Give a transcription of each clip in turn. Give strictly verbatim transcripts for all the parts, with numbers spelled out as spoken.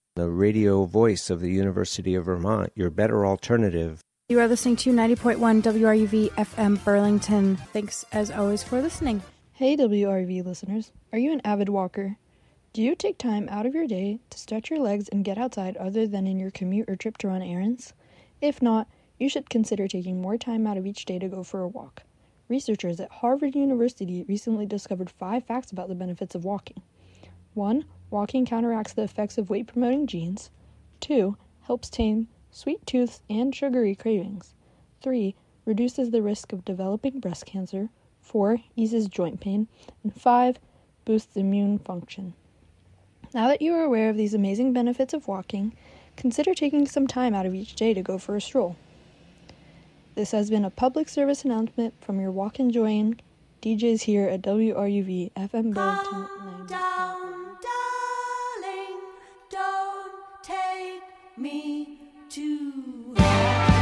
the radio voice of the University of Vermont, your better alternative. You are listening to ninety point one W R U V F M Burlington. Thanks, as always, for listening. Hey, W R U V listeners. Are you an avid walker? Do you take time out of your day to stretch your legs and get outside other than in your commute or trip to run errands? If not, you should consider taking more time out of each day to go for a walk. Researchers at Harvard University recently discovered five facts about the benefits of walking. one. Walking counteracts the effects of weight-promoting genes. two. Helps tame sweet tooths and sugary cravings. three. Reduces the risk of developing breast cancer. four. Eases joint pain. And five. Boosts immune function. Now that you are aware of these amazing benefits of walking, consider taking some time out of each day to go for a stroll. This has been a public service announcement from your walk-enjoying D Js here at W R U V F M Burlington. Calm down, darling, don't take me too hard.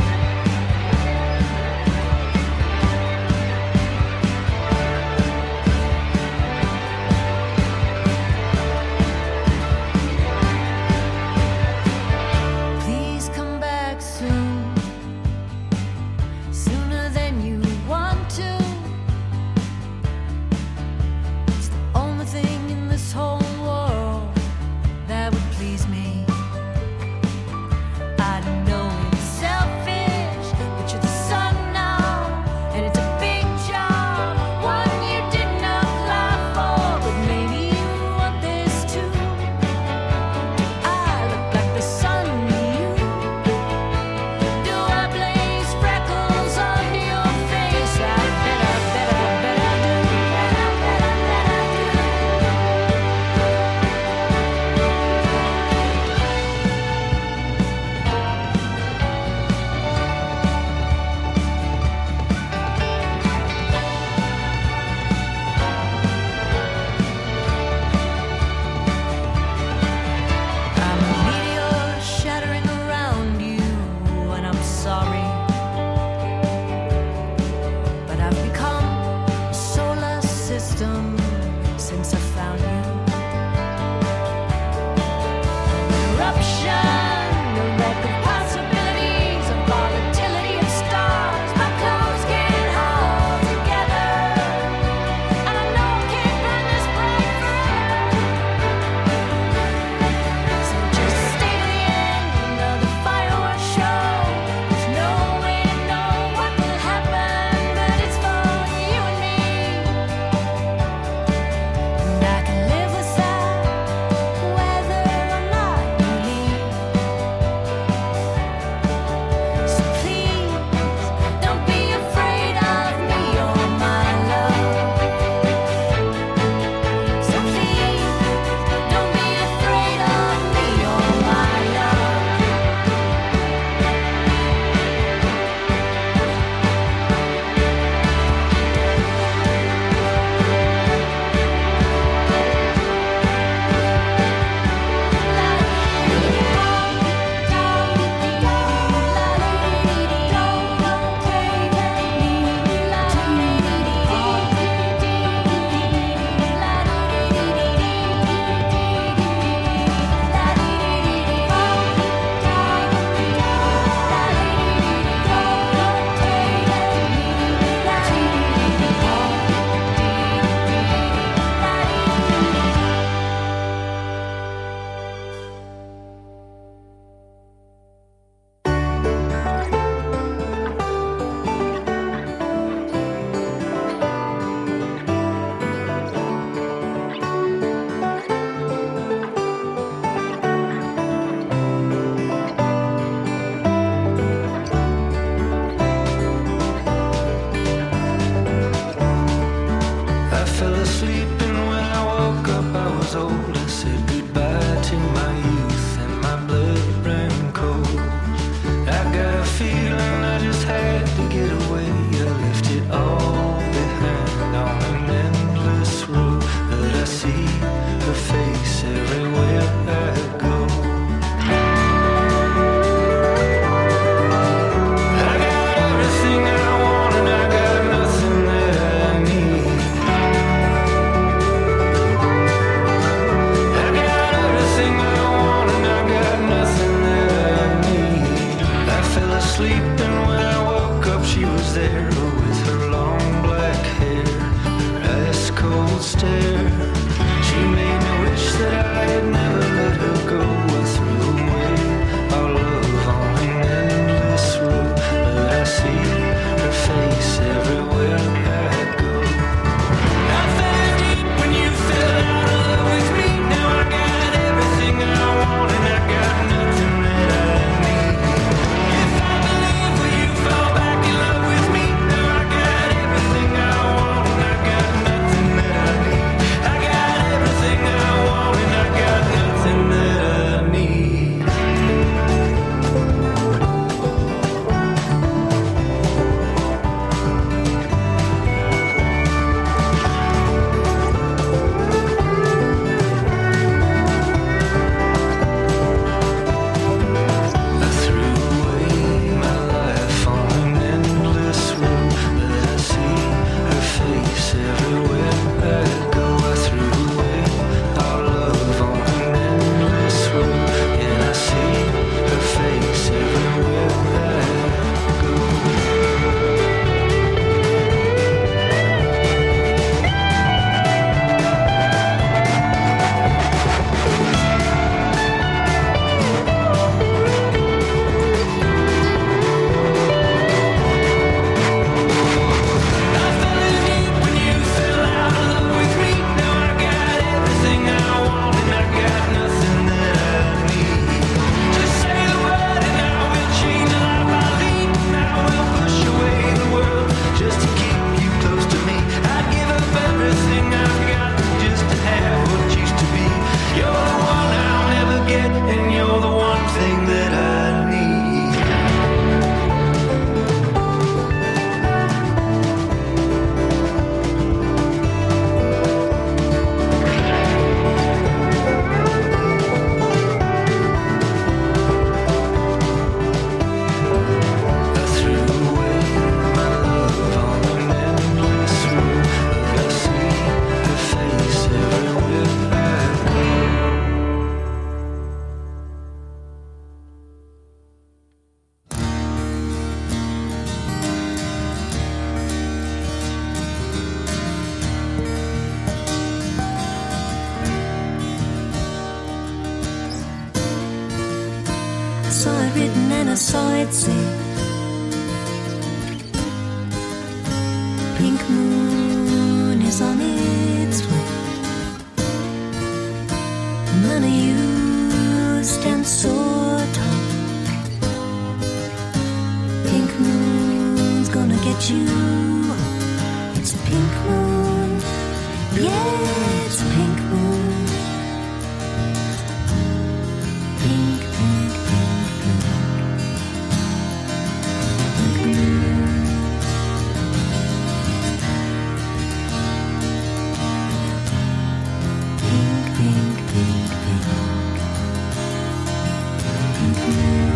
Please come back soon, sooner than you want to. It's the only thing in this whole world that would please me. saw it written and I saw it say, pink moon is on its way. None of you stand so tall. Pink moon's gonna get you. It's a pink moon. Yeah, it's a pink moon. Pink, pink, pink, pink. Pink moon. Pink, pink, pink, pink. Pink moon.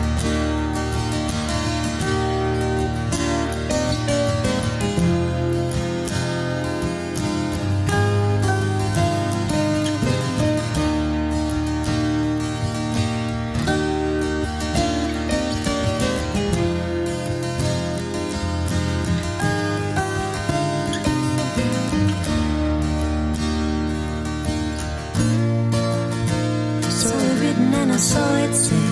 And I saw it say,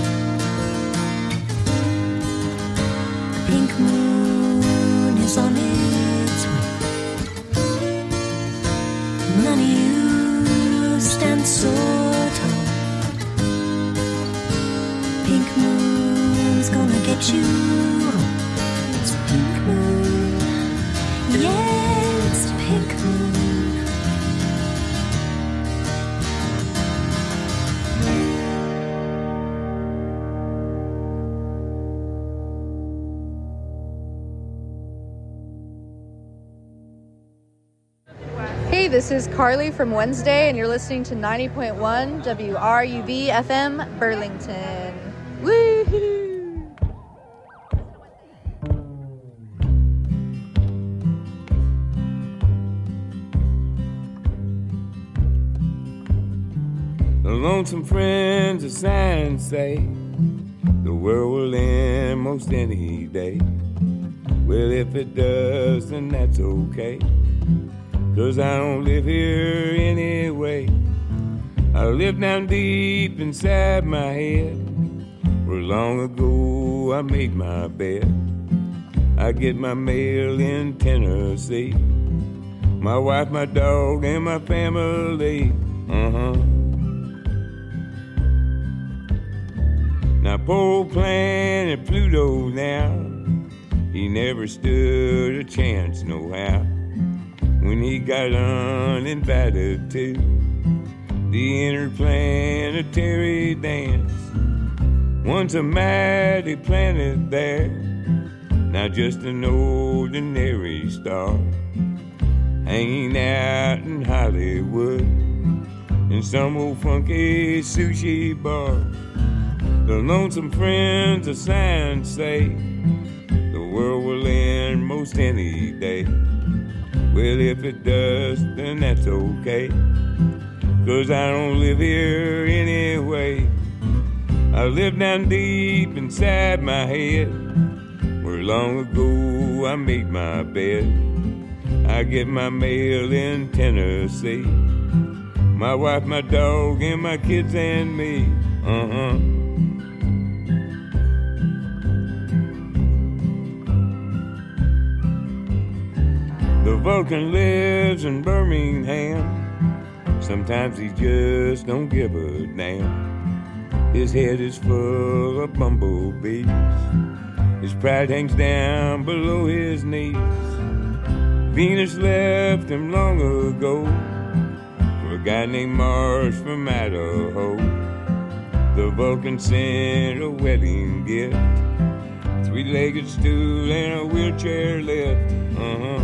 pink moon is on its way. None of you stand so tall. Pink moon's gonna get you. It's a pink moon. Yeah, it's a pink moon. Hey, this is Carly from Wednesday, and you're listening to ninety point one W R U V F M Burlington. Woohoo! The lonesome friends of science say the world will end most any day. Well, if it does, then that's okay, 'cause I don't live here anyway. I live down deep inside my head, where long ago I made my bed. I get my mail in Tennessee, my wife, my dog, and my family. Uh-huh. Now poor old planet Pluto now, he never stood a chance no how when he got uninvited to the interplanetary dance. Once a mighty planet there, now just an ordinary star, hanging out in Hollywood in some old funky sushi bar. The lonesome friends of science say the world will end most any day. Well, if it does, then that's okay, 'cause I don't live here anyway. I live down deep inside my head, where long ago I made my bed. I get my mail in Tennessee, my wife, my dog, and my kids and me. Uh-huh. The Vulcan lives in Birmingham. Sometimes he just don't give a damn. His head is full of bumblebees. His pride hangs down below his knees. Venus left him long ago for a guy named Mars from Idaho. The Vulcan sent a wedding gift, three-legged stool and a wheelchair lift. Uh-huh.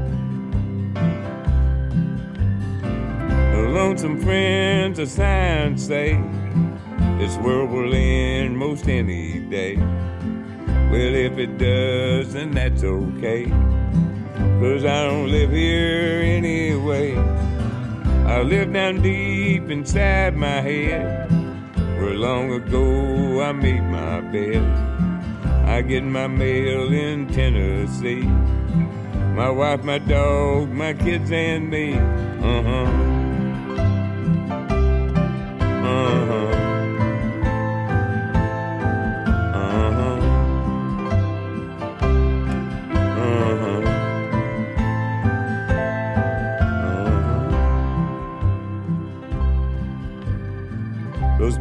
The lonesome friends of science say this world will end most any day. Well, if it does, then that's okay, 'cause I don't live here anyway. I live down deep inside my head, where long ago I made my bed. I get my mail in Tennessee, my wife, my dog, my kids, and me. Uh-huh. Uh-huh.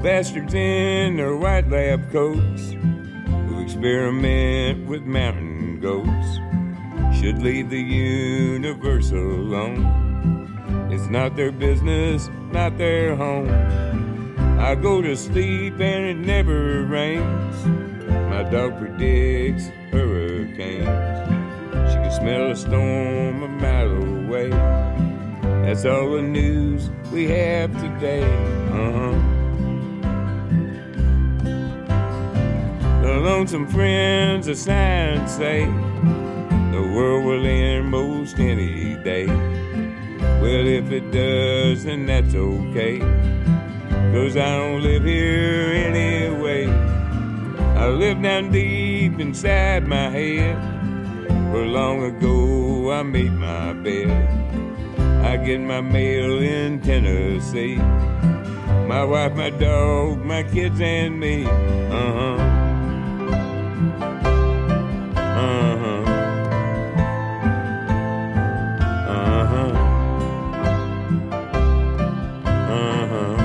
bastards in their white lab coats who experiment with mountain goats should leave the universe alone. It's not their business, not their home. I go to sleep and it never rains. My dog predicts hurricanes. She can smell a storm a mile away. That's all the news we have today. Uh-huh. The lonesome friends of science say the world will end most any day. Well, if it does, then that's okay, 'cause I don't live here anyway. I live down deep inside my head, where long ago I made my bed. I get my mail in Tennessee, my wife, my dog, my kids, and me. Uh-huh. Uh-huh. Uh-huh. Uh-huh.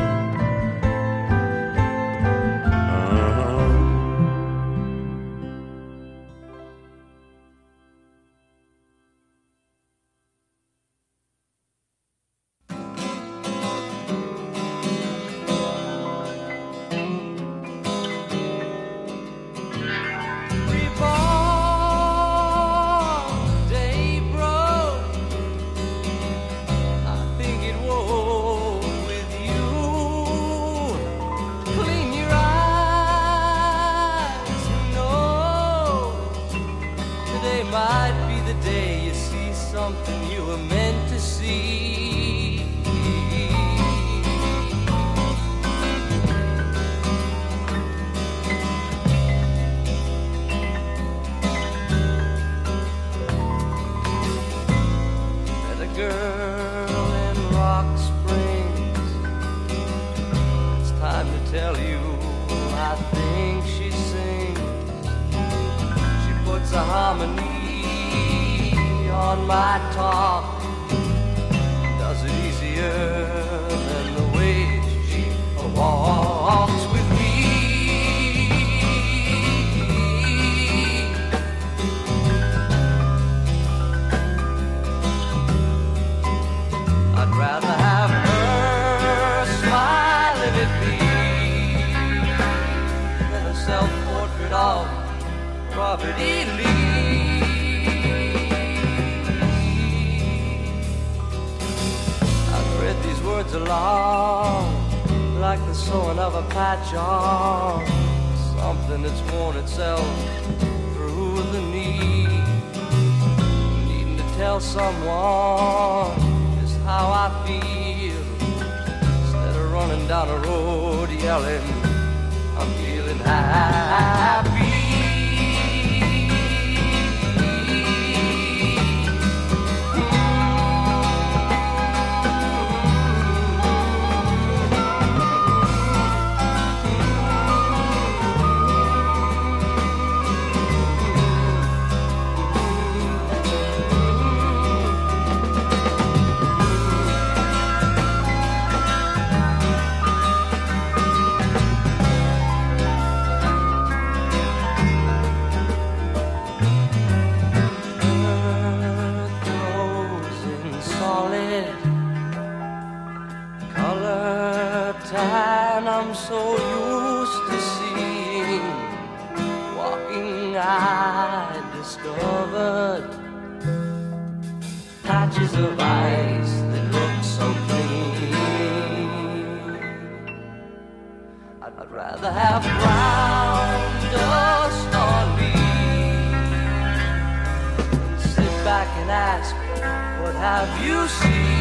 Back and ask, what have you seen?